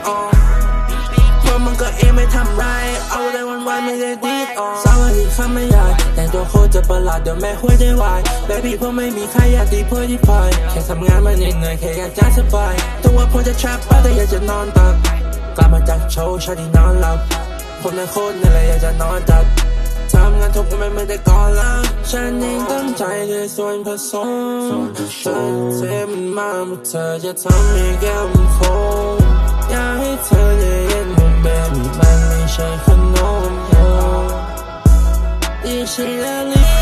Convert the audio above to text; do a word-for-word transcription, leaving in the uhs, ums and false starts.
เพราะมันก็เองไม่ทำไรเอาได้วันวันไม่ได้ดีออกสาวที่ข้าไม่อยากแต่ตัวโคตรจะประหลาดเดี๋ยวแม่หัวได้วายแบบี้เพราะไม่มีใครอยากตีเพื่อที่พายแค่ทำงานมาเหนื่อยแค่อยากจะสบายตัวพอจะชับแต่อยากจะนอนตักกลับมาจากโชว์ชาที่นอนหลับผมนั้นโคตรเหนื่อยอยากจะนอนตักทำงานทุกวันไม่ได้ก่อนแล้วฉันยังตั้งใจด้วยส่วนผสมเธอเทมันมาเมื่อเธอจะทำให้แก้วมันคงอยากให้เธอได้เห็นว่าแบบมันไม่ใช่ขนมดิฉันแล้ว